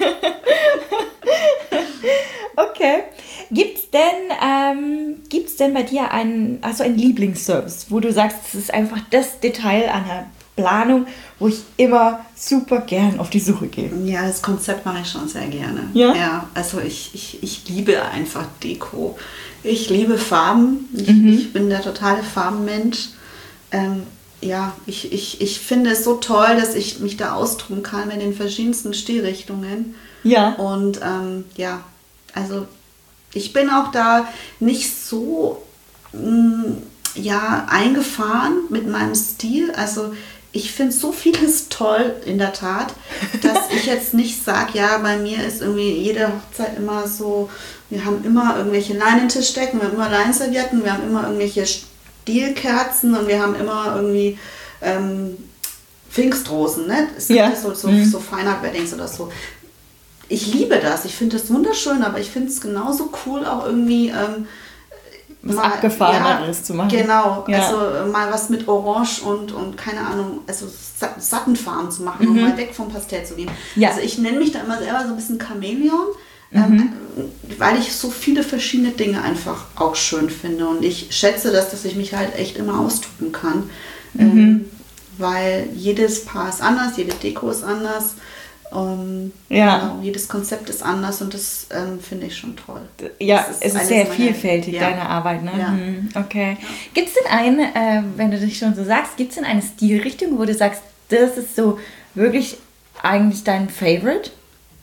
Okay. Gibt's denn, ähm, gibt's denn bei dir einen, also einen Lieblingsservice, wo du sagst, das ist einfach das Detail einer Planung, wo ich immer super gern auf die Suche gehe? Ja, das Konzept mache ich schon sehr gerne. Ja? Ja, also ich, ich, ich liebe einfach Deko. Ich liebe Farben. Ich, Mhm. ich bin der totale Farbenmensch. Ähm, ja, ich, ich, ich finde es so toll, dass ich mich da austoben kann in den verschiedensten Stilrichtungen. Ja. Und ähm, ja, also ich bin auch da nicht so mh, ja, eingefahren mit meinem Stil. Also ich finde so vieles toll in der Tat, dass ich jetzt nicht sage, ja, bei mir ist irgendwie jede Hochzeit immer so, wir haben immer irgendwelche Leinentischdecken, wir haben immer Leinservietten, wir haben immer irgendwelche Stielkerzen und wir haben immer irgendwie ähm, Pfingstrosen, ne? Es gibt Ja. ja so, so, Mhm. so Feinart-Weddings oder so. Ich liebe das, ich finde das wunderschön, aber ich finde es genauso cool auch irgendwie ähm, Was Abgefahreneres zu machen. Genau, Ja. also äh, mal was mit Orange und, und keine Ahnung, also Sa- Sattenfarben zu machen Mhm. und mal weg vom Pastell zu gehen. Ja. Also ich nenne mich da immer selber so ein bisschen Chamäleon, ähm, weil ich so viele verschiedene Dinge einfach auch schön finde und ich schätze das, dass ich mich halt echt immer austoben kann, ähm, weil jedes Paar ist anders, jede Deko ist anders. Um, Ja. Genau, jedes Konzept ist anders und das ähm, finde ich schon toll. Ja, Das es ist eines sehr meiner- vielfältig, ja. deine Arbeit, ne? Ja. Hm, okay. Gibt es denn eine, äh, wenn du dich schon so sagst, gibt es denn eine Stilrichtung, wo du sagst, das ist so wirklich eigentlich dein Favorite?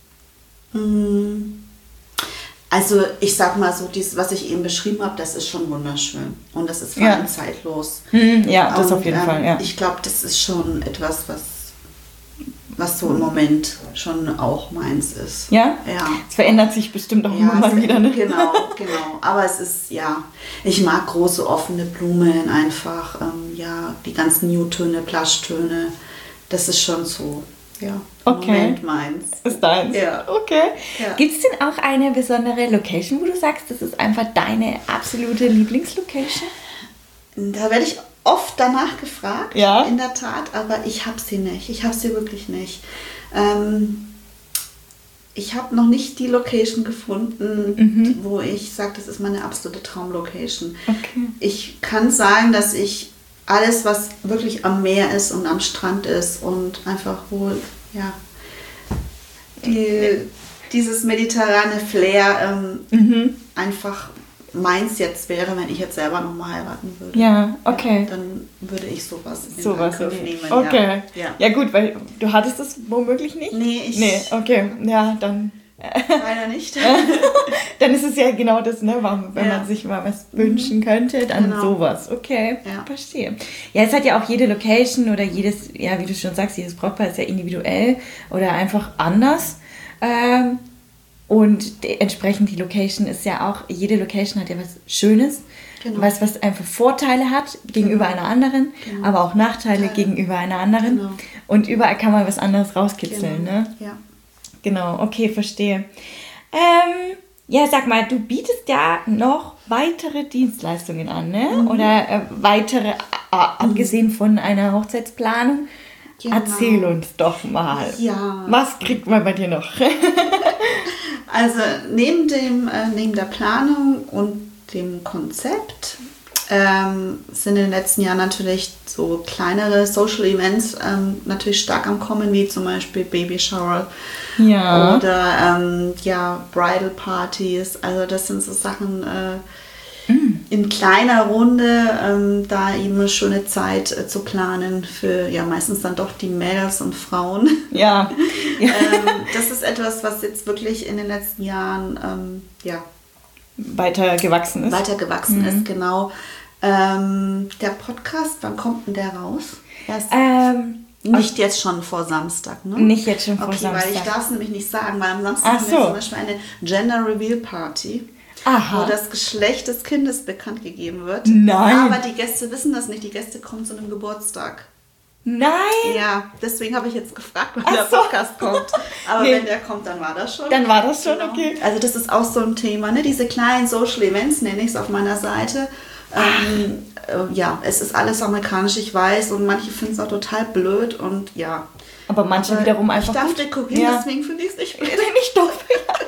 Also ich sag mal so, dies, was ich eben beschrieben habe, das ist schon wunderschön und das ist vor Ja. allem zeitlos. Hm, ja, das Und, auf jeden ähm, Fall, ja. Ich glaube, das ist schon etwas, was was so im Moment schon auch meins ist. Ja? Ja. Es verändert sich bestimmt auch Ja, immer mal es- wieder, ne? Genau, genau. Aber es ist, ja, ich mag große offene Blumen einfach, ähm, ja, die ganzen Newtöne, Plaschtöne, das ist schon so, ja, im Okay. Moment meins. Ist deins? Ja. Okay. Ja. Gibt es denn auch eine besondere Location, wo du sagst, das ist einfach deine absolute Lieblingslocation? Da werde ich oft danach gefragt, Ja. in der Tat, aber ich habe sie nicht. Ich habe sie wirklich nicht. Ähm, ich habe noch nicht die Location gefunden, die, wo ich sage, das ist meine absolute Traumlocation. Okay. Ich kann sagen, dass ich alles, was wirklich am Meer ist und am Strand ist und einfach wohl, ja, die, dieses mediterrane Flair ähm, einfach meins jetzt wäre, wenn ich jetzt selber nochmal heiraten würde. Ja, okay. Ja, dann würde ich sowas in Sowas. Angriff nehmen. Okay. Ja. Ja. Ja gut, weil du hattest das womöglich nicht? Nee, ich Nee, okay. Ja, dann, leider nicht. dann ist es ja genau das, ne? Warum- Wenn Ja. man sich mal was wünschen könnte, dann Genau. sowas. Okay, Ja. verstehe. Ja, es hat ja auch jede Location oder jedes, ja, wie du schon sagst, jedes Brautpaar ist ja individuell oder einfach anders. Ähm, und de- entsprechend die Location ist ja auch, jede Location hat ja was Schönes, Genau. was, was einfach Vorteile hat gegenüber einer anderen, aber auch Nachteile Teile. gegenüber einer anderen. Genau. Und überall kann man was anderes rauskitzeln, Genau. ne? Ja. Genau, okay, verstehe. Ähm, ja, sag mal, du bietest ja noch weitere Dienstleistungen an, ne? Mhm. Oder äh, weitere, äh, abgesehen von einer Hochzeitsplanung. Genau. Erzähl uns doch mal. Ja. Was kriegt man bei dir noch? Also neben, dem, äh, neben der Planung und dem Konzept ähm, sind in den letzten Jahren natürlich so kleinere Social Events ähm, natürlich stark am Kommen, wie zum Beispiel Baby Shower Ja. oder ähm, ja, Bridal Partys. Also das sind so Sachen äh, in kleiner Runde, ähm, da eben eine schöne Zeit äh, zu planen für ja meistens dann doch die Mädels und Frauen. Ja. ja. ähm, das ist etwas, was jetzt wirklich in den letzten Jahren ähm, ja, Weiter gewachsen ist. weiter gewachsen ist, genau. Ähm, der Podcast, wann kommt denn der raus? Erst Ähm, nicht jetzt schon vor Samstag, ne? Nicht jetzt schon vor okay, Samstag. weil ich darf es nämlich nicht sagen, weil am Samstag Ach haben wir so. zum Beispiel eine Gender Reveal Party, Aha. wo das Geschlecht des Kindes bekannt gegeben wird. Nein. Aber die Gäste wissen das nicht, die Gäste kommen zu einem Geburtstag. Nein! Ja, deswegen habe ich jetzt gefragt, wann Ach der so. Podcast kommt. Aber Nee. wenn der kommt, dann war das schon. Dann war das schon, Genau. okay. Also das ist auch so ein Thema, ne? Diese kleinen Social Events nenne ich es auf meiner Seite. Ähm, äh, ja, es ist alles amerikanisch, ich weiß, und manche finden es auch total blöd und ja. Aber manche Aber wiederum einfach Ich darf gut. dekorieren, Ja. deswegen finde ich es nicht blöd. Nicht doof.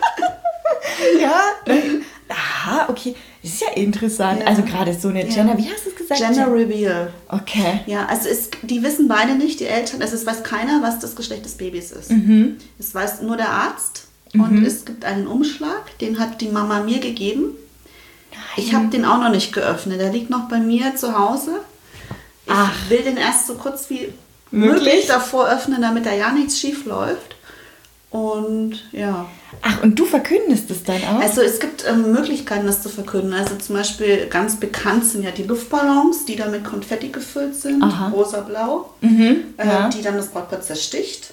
Ja. Aha, okay. Das ist ja interessant. Ja. Also gerade so eine Ja. Gender, wie hast du es gesagt? Gender Reveal. Okay. Ja, also es, die wissen beide nicht, die Eltern, also es weiß keiner, was das Geschlecht des Babys ist. Mhm. Es weiß nur der Arzt und es gibt einen Umschlag, den hat die Mama mir gegeben. Ich habe den auch noch nicht geöffnet, der liegt noch bei mir zu Hause. Ich Ach. will den erst so kurz wie Möglich? möglich davor öffnen, damit da ja nichts schief läuft. Und ja, Ach, und du verkündest es dann auch? also es gibt ähm, Möglichkeiten, das zu verkünden. Also zum Beispiel ganz bekannt sind ja die Luftballons, die dann mit Konfetti gefüllt sind, Aha. rosa-blau, mhm. äh, Ja. die dann das Brautpaar zersticht.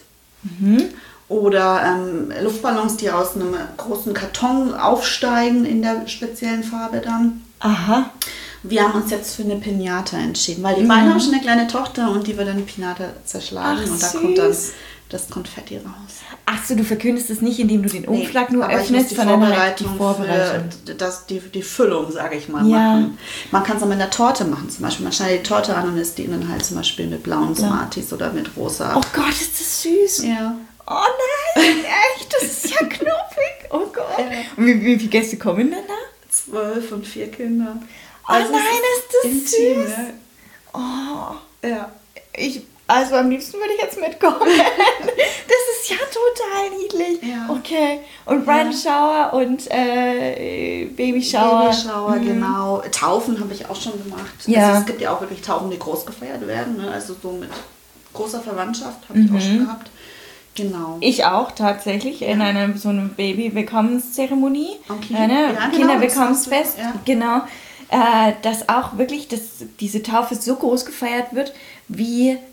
Oder ähm, Luftballons, die aus einem großen Karton aufsteigen in der speziellen Farbe dann. Aha. Wir haben uns jetzt für eine Pinata entschieden, weil die beiden haben schon eine kleine Tochter und die wird dann eine Pinata zerschlagen Ach, und da süß. kommt dann das Konfetti raus. Ach so, du verkündest es nicht, indem du den Umschlag nur aber ich öffnest, muss die sondern halt die Vorbereitung, Vorbereitung. für das, die, die Füllung, sage ich mal, Ja. machen. Man kann es auch mit einer Torte machen, zum Beispiel. Man schneidet die Torte an und isst die innen halt zum Beispiel mit blauen Smarties oder mit rosa. Oh Gott, ist das süß. Ja. Oh nein, echt, das ist ja knuffig. Oh Gott. Ja. Und wie, wie viele Gäste kommen denn da? Zwölf und vier Kinder. Oh nein, ist das intim, süß. ne? Oh, Ja. ich, also am liebsten würde ich jetzt mitkommen. Das ist ja total niedlich. Ja. Okay. Und Bridal Shower und äh, Baby Shower. Babyshower, genau. Taufen habe ich auch schon gemacht. Ja. Also es gibt ja auch wirklich Taufen, die groß gefeiert werden. Ne? Also so mit großer Verwandtschaft habe ich auch schon gehabt. Genau. Ich auch tatsächlich in einer so einer Baby-Willkommenszeremonie, Okay. äh, ne? Ja, genau, Kinderwillkommensfest, das hast du, genau, äh, dass auch wirklich dass diese Taufe so groß gefeiert wird, wie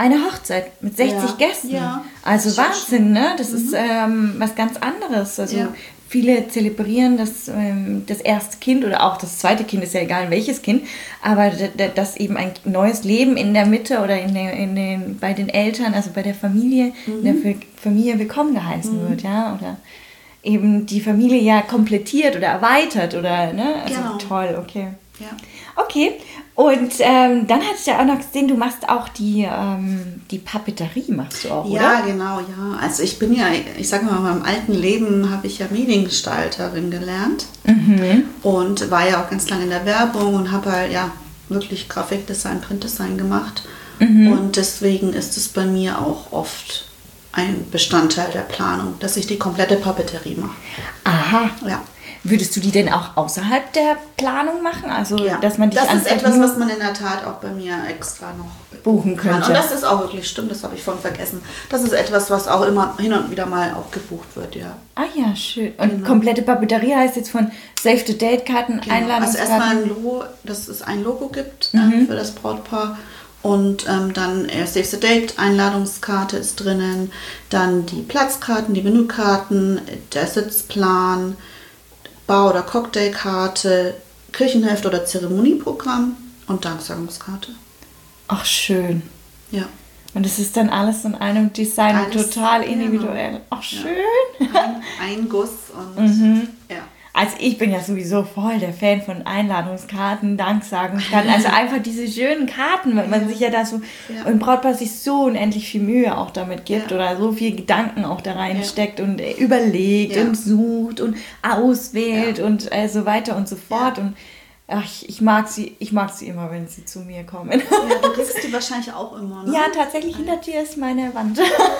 eine Hochzeit mit sechzig Ja. Gästen. Ja. Also Sehr Wahnsinn, ne? Das mhm. ist ähm, was ganz anderes. Also Ja. viele zelebrieren das, ähm, das erste Kind oder auch das zweite Kind, ist ja egal welches Kind, aber d- d- dass eben ein neues Leben in der Mitte oder in den, in den, bei den Eltern, also bei der Familie, mhm. in der F- Familie willkommen geheißen mhm. wird, ja, oder eben die Familie ja komplettiert oder erweitert oder, ne, also Genau. toll, okay. Ja. Okay, und ähm, dann hatte ich ja auch noch gesehen, du machst auch die, ähm, die Papeterie, machst du auch, Ja, oder? genau, ja. Also ich bin ja, ich sage mal, in meinem alten Leben habe ich ja Mediengestalterin gelernt Mhm. und war ja auch ganz lange in der Werbung und habe halt ja wirklich Grafikdesign, Printdesign gemacht. Mhm. Und deswegen ist es bei mir auch oft ein Bestandteil der Planung, dass ich die komplette Papeterie mache. Aha. Ja. Würdest du die denn auch außerhalb der Planung machen? Also, Ja, dass man dich das ist einfach etwas, nur was man in der Tat auch bei mir extra noch buchen kann. könnte. Und das ist auch wirklich, stimmt, das habe ich vorhin vergessen. Das ist etwas, was auch immer hin und wieder mal auch gebucht wird, ja. Ah ja, schön. Und Genau. komplette Papeterie heißt jetzt von Save-the-Date-Karten, Genau. Also Einladungskarten. erstmal ein Logo, dass es ein Logo gibt ähm, für das Brautpaar. Und ähm, dann äh, Save the Date, Einladungskarte ist drinnen, dann die Platzkarten, die Menükarten, der Sitzplan, Bar- oder Cocktailkarte, Kirchenheft oder Zeremonieprogramm und Danksagungskarte. Ach, schön. Ja. Und es ist dann alles in einem Design und Alles, total genau. individuell. Ach, schön. Ein, ein Guss und Mhm. ja. Also ich bin ja sowieso voll der Fan von Einladungskarten, Danksagungskarten. Also einfach diese schönen Karten, weil man Ja. sich ja da so, Ja. und Brautpaar sich so unendlich viel Mühe auch damit gibt Ja. oder so viel Gedanken auch da reinsteckt Ja. und äh, überlegt Ja. und sucht und auswählt Ja. und äh, so weiter und so fort. Ja. Und ach, ich, ich mag sie, ich mag sie immer, wenn sie zu mir kommen. Ja, du kriegst die wahrscheinlich auch immer, ne? Ja, tatsächlich hinter dir ist meine Wand.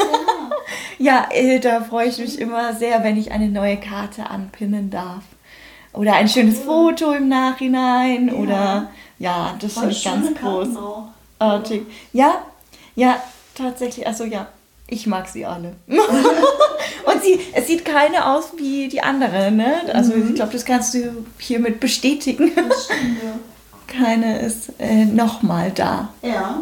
Ja, äh, da freue ich mich immer sehr, wenn ich eine neue Karte anpinnen darf. Oder ein schönes Foto im Nachhinein. Ja. Oder ja, das Voll finde ich ganz schöne Karten großartig. auch. Ja, ja, tatsächlich. Also ja, ich mag sie alle. Und sie, es sieht keine aus wie die andere, ne? Also ich glaube, das kannst du hiermit bestätigen. Das stimmt, ja. Keine ist äh, nochmal da. Ja.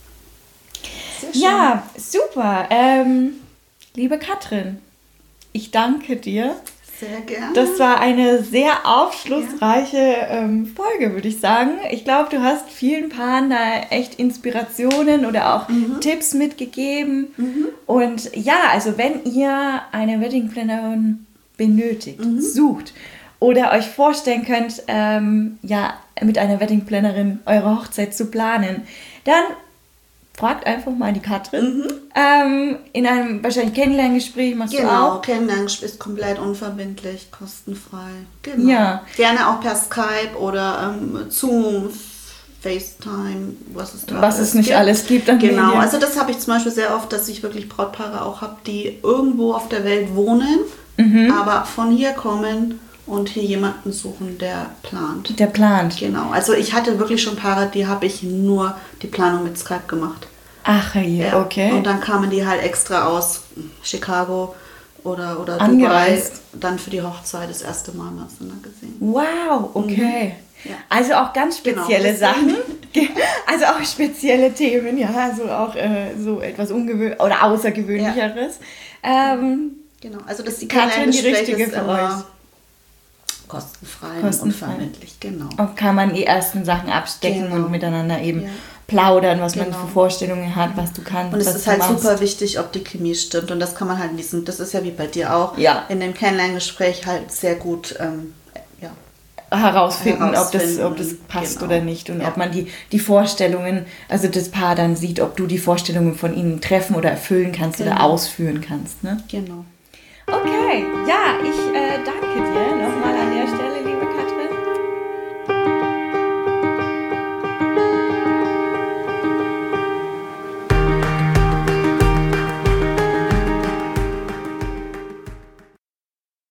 Sehr schön. Ja, super. Ähm, liebe Katrin, ich danke dir. Sehr gerne. Das war eine sehr aufschlussreiche ähm, Folge, würde ich sagen. Ich glaube, du hast vielen Paaren da echt Inspirationen oder auch Mhm. Tipps mitgegeben. Und ja, also wenn ihr eine Wedding Plannerin benötigt, Mhm. sucht oder euch vorstellen könnt, ähm, ja, mit einer Wedding Plannerin eure Hochzeit zu planen, dann fragt einfach mal die Katrin. Mhm. Ähm, in einem wahrscheinlich Kennenlerngespräch machst du Genau, auch. Kennenlernen ist komplett unverbindlich, kostenfrei. Genau. Ja. Gerne auch per Skype oder ähm, Zoom, FaceTime, was es da Was es nicht alles gibt an Genau, Medien. also das habe ich zum Beispiel sehr oft, dass ich wirklich Brautpaare auch habe, die irgendwo auf der Welt wohnen, Mhm. aber von hier kommen und hier jemanden suchen, der plant. Der plant. Genau, also ich hatte wirklich schon Paare, die habe ich nur die Planung mit Skype gemacht. Ach je, Ja. okay. Und dann kamen die halt extra aus Chicago oder, oder Angereist. Dubai, dann für die Hochzeit das erste Mal miteinander gesehen. Wow, okay. Ja. Also auch ganz spezielle Genau, Sachen. deswegen. Also auch spezielle Themen, ja, also auch äh, so etwas ungewöhnliches oder Außergewöhnlicheres. Ähm, Genau, also das die Katrin, die Kennenlerngespräch richtige ist für immer euch. kostenfrei, Kostenfrei. und unverbindlich, genau. auch kann man die ersten Sachen abstecken Genau. und miteinander eben Ja. plaudern, was man Genau. für Vorstellungen hat, was du kannst, Und es was ist du halt machst. super wichtig, ob die Chemie stimmt. Und das kann man halt in diesem, das ist ja wie bei dir auch, Ja. in dem Kennenlerngespräch halt sehr gut ähm, ja, herausfinden, ob das, herausfinden, ob das passt genau. oder nicht und Ja. ob man die, die Vorstellungen, also das Paar dann sieht, ob du die Vorstellungen von ihnen treffen oder erfüllen kannst oder Genau. ausführen kannst. Ne? genau. Okay, ja, ich äh, danke